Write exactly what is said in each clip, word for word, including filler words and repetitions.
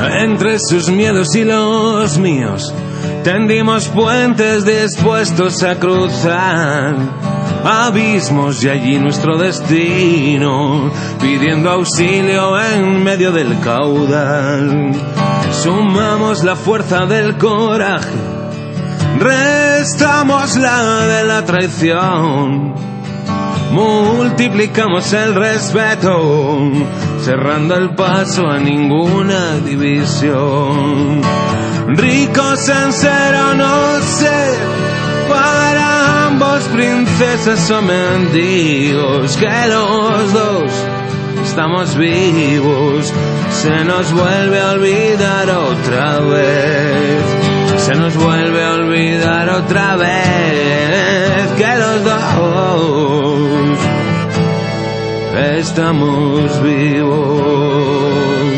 Entre sus miedos y los míos tendimos puentes dispuestos a cruzar abismos, y allí nuestro destino, pidiendo auxilio en medio del caudal. Sumamos la fuerza del coraje, restamos la de la traición, multiplicamos el respeto, cerrando el paso a ninguna división. Ricos en ser o no ser, para ambos princesas o mendigos, que los dos estamos vivos. Se nos vuelve a olvidar otra vez, se nos vuelve a olvidar otra vez, que los dos estamos vivos.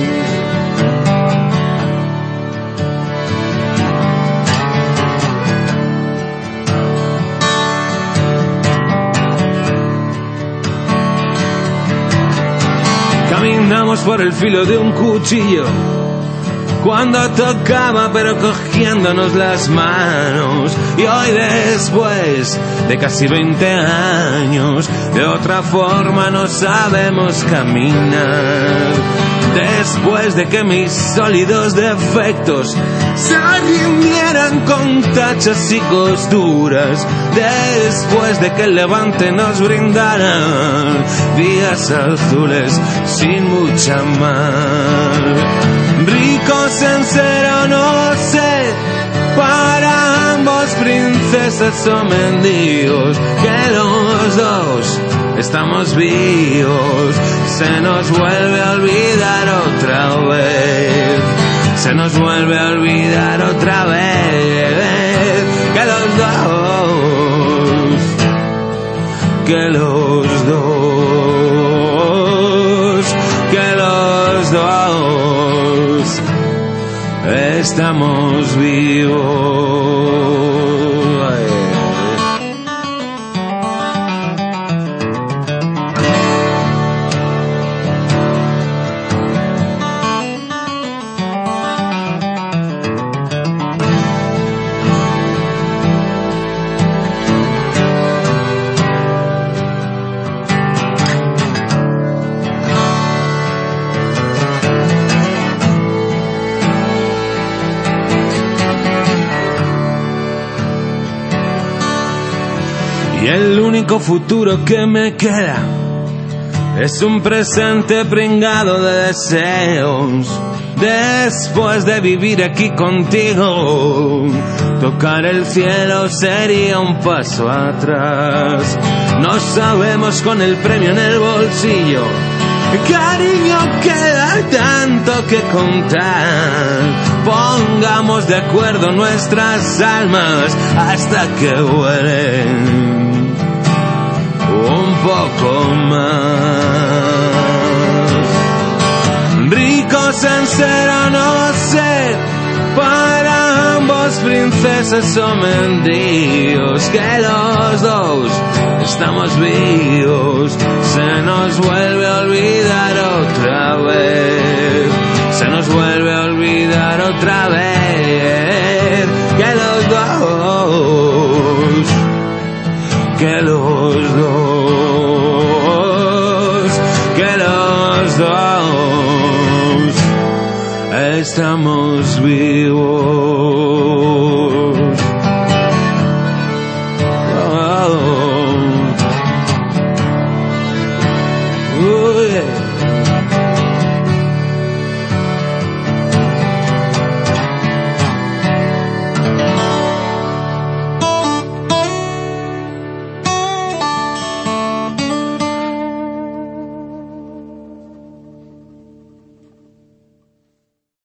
Caminamos por el filo de un cuchillo, cuando tocaba pero cogiéndonos las manos. Y hoy, después de casi veinte años, de otra forma no sabemos caminar. Después de que mis sólidos defectos se rindieran con tachas y costuras, después de que el levante nos brindara días azules sin mucha mar. Ricos en ser o no ser, para ambos princesas o mendigos, que los dos estamos vivos. Se nos vuelve a olvidar otra vez, se nos vuelve a olvidar otra vez, que los dos, que los dos, que los dos estamos vivos. Y el único futuro que me queda es un presente pringado de deseos. Después de vivir aquí contigo, tocar el cielo sería un paso atrás. No sabemos con el premio en el bolsillo, cariño, queda tanto que contar. Pongamos de acuerdo nuestras almas hasta que vuelen un poco más. Ricos en ser o no ser, para ambos princesas o mendigos, que los dos estamos vivos. Se nos vuelve a olvidar otra vez, se nos vuelve a olvidar otra vez, que los dos, que los dos, que los dos estamos vivos.